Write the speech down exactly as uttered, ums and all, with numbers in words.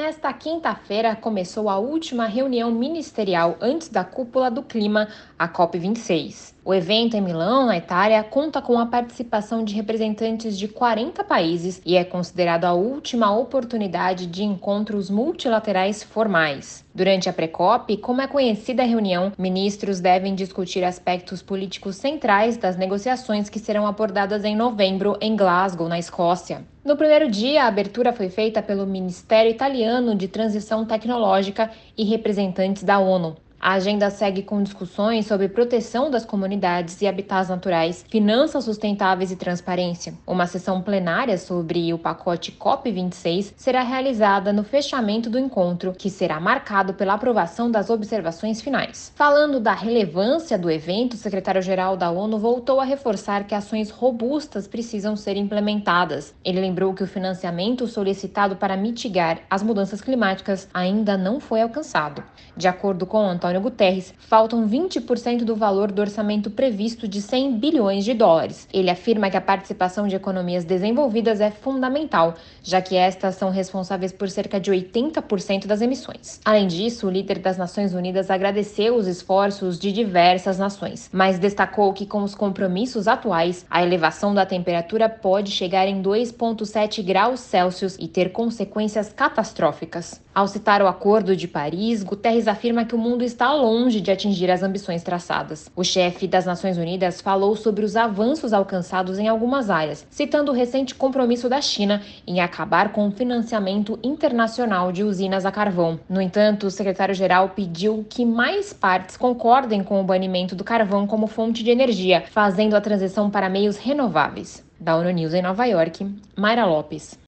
Nesta quinta-feira, começou a última reunião ministerial antes da Cúpula do Clima, a COP vinte e seis. O evento em Milão, na Itália, conta com a participação de representantes de quarenta países e é considerado a última oportunidade de encontros multilaterais formais. Durante a pré-COP, como é conhecida a reunião, ministros devem discutir aspectos políticos centrais das negociações que serão abordadas em novembro em Glasgow, na Escócia. No primeiro dia, a abertura foi feita pelo Ministério Italiano de Transição Tecnológica e representantes da ONU. A agenda segue com discussões sobre proteção das comunidades e habitats naturais, finanças sustentáveis e transparência. Uma sessão plenária sobre o pacote COP vinte e seis será realizada no fechamento do encontro, que será marcado pela aprovação das observações finais. Falando da relevância do evento, o secretário-geral da ONU voltou a reforçar que ações robustas precisam ser implementadas. Ele lembrou que o financiamento solicitado para mitigar as mudanças climáticas ainda não foi alcançado. De acordo com Antônio Guterres, faltam vinte por cento do valor do orçamento previsto de cem bilhões de dólares. Ele afirma que a participação de economias desenvolvidas é fundamental, já que estas são responsáveis por cerca de oitenta por cento das emissões. Além disso, o líder das Nações Unidas agradeceu os esforços de diversas nações, mas destacou que com os compromissos atuais, a elevação da temperatura pode chegar em dois vírgula sete graus Celsius e ter consequências catastróficas. Ao citar o Acordo de Paris, Guterres afirma que o mundo está longe de atingir as ambições traçadas. O chefe das Nações Unidas falou sobre os avanços alcançados em algumas áreas, citando o recente compromisso da China em acabar com o financiamento internacional de usinas a carvão. No entanto, o secretário-geral pediu que mais partes concordem com o banimento do carvão como fonte de energia, fazendo a transição para meios renováveis. Da ONU News em Nova York, Mayra Lopes.